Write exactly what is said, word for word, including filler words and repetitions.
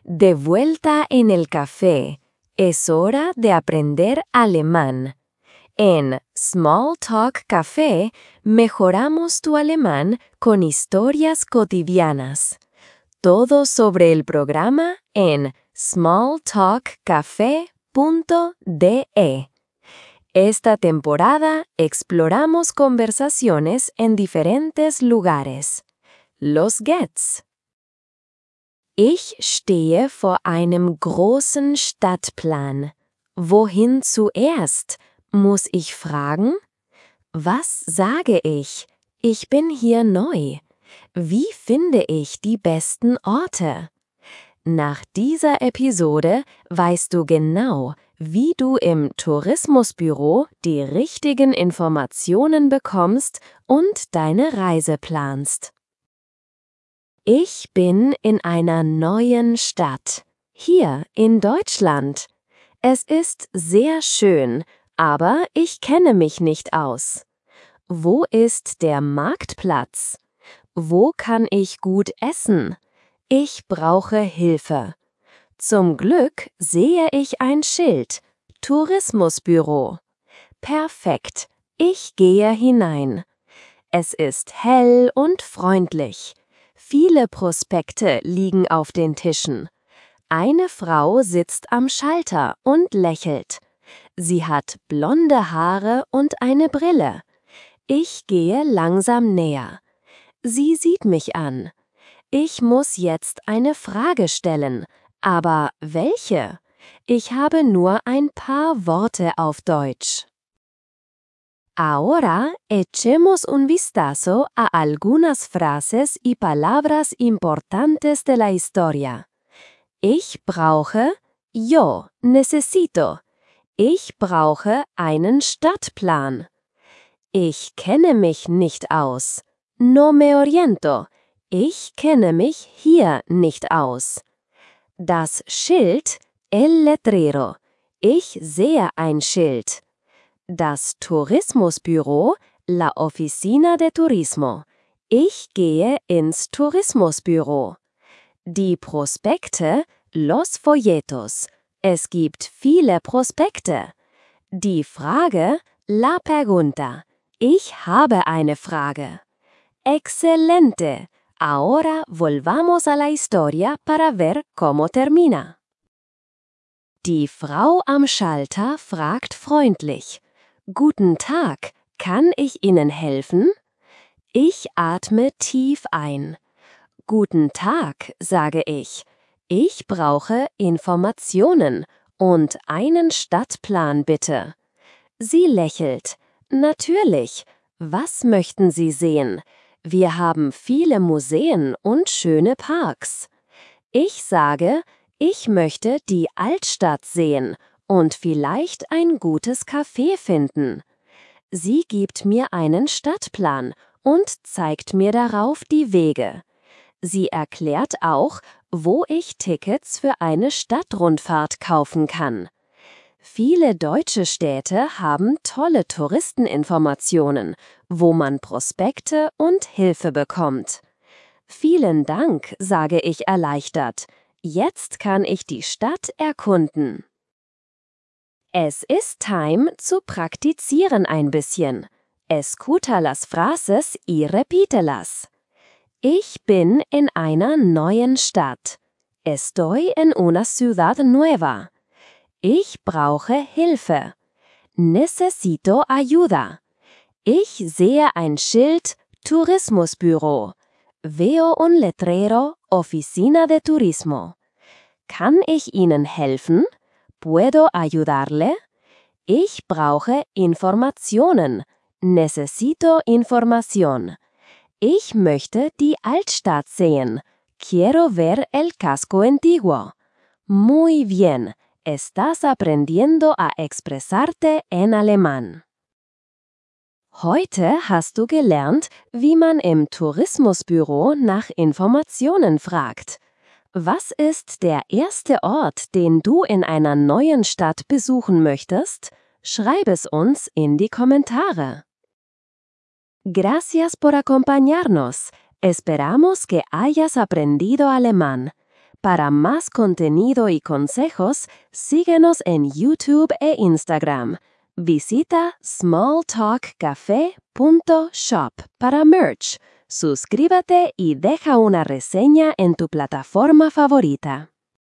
De vuelta en el café. Es hora de aprender alemán. En Small Talk Café mejoramos tu alemán con historias cotidianas. Todo sobre el programa en small talk cafe punto de. Esta temporada exploramos conversaciones en diferentes lugares. Los geht's. Ich stehe vor einem großen Stadtplan. Wohin zuerst? Muss ich fragen? Was sage ich? Ich bin hier neu. Wie finde ich die besten Orte? Nach dieser Episode weißt du genau, wie du im Tourismusbüro die richtigen Informationen bekommst und deine Reise planst. Ich bin in einer neuen Stadt, hier in Deutschland. Es ist sehr schön, aber ich kenne mich nicht aus. Wo ist der Marktplatz? Wo kann ich gut essen? Ich brauche Hilfe. Zum Glück sehe ich ein Schild. Tourismusbüro. Perfekt, ich gehe hinein. Es ist hell und freundlich. Viele Prospekte liegen auf den Tischen. Eine Frau sitzt am Schalter und lächelt. Sie hat blonde Haare und eine Brille. Ich gehe langsam näher. Sie sieht mich an. Ich muss jetzt eine Frage stellen, aber welche? Ich habe nur ein paar Worte auf Deutsch. Ahora echemos un vistazo a algunas frases y palabras importantes de la historia. Ich brauche, yo necesito. Ich brauche einen Stadtplan. Ich kenne mich nicht aus. No me oriento. Ich kenne mich hier nicht aus. Das Schild, el letrero. Ich sehe ein Schild. Das Tourismusbüro, la oficina de turismo. Ich gehe ins Tourismusbüro. Die Prospekte, los folletos. Es gibt viele Prospekte. Die Frage, la pregunta. Ich habe eine Frage. Excelente. Ahora volvamos a la historia para ver cómo termina. Die Frau am Schalter fragt freundlich: Guten Tag, kann ich Ihnen helfen? Ich atme tief ein. Guten Tag, sage ich. Ich brauche Informationen und einen Stadtplan bitte. Sie lächelt. Natürlich. Was möchten Sie sehen? Wir haben viele Museen und schöne Parks. Ich sage, ich möchte die Altstadt sehen und vielleicht ein gutes Café finden. Sie gibt mir einen Stadtplan und zeigt mir darauf die Wege. Sie erklärt auch, wo ich Tickets für eine Stadtrundfahrt kaufen kann. Viele deutsche Städte haben tolle Touristeninformationen, wo man Prospekte und Hilfe bekommt. Vielen Dank, sage ich erleichtert. Jetzt kann ich die Stadt erkunden. Es ist time zu praktizieren ein bisschen. Escucha las frases y repítelas. Ich bin in einer neuen Stadt. Estoy en una ciudad nueva. Ich brauche Hilfe. Necesito ayuda. Ich sehe ein Schild, Tourismusbüro. Veo un letrero, oficina de turismo. Kann ich Ihnen helfen? ¿Puedo ayudarle? Ich brauche Informationen. Necesito información. Ich möchte die Altstadt sehen. Quiero ver el casco antiguo. Muy bien. Estás aprendiendo a expresarte en alemán. Heute hast du gelernt, wie man im Tourismusbüro nach Informationen fragt. Was ist der erste Ort, den du in einer neuen Stadt besuchen möchtest? Schreib es uns in die Kommentare. Gracias por acompañarnos. Esperamos que hayas aprendido alemán. Para más contenido y consejos, síguenos en YouTube e Instagram. Visita small talk cafe punto shop para merch. Suscríbete y deja una reseña en tu plataforma favorita.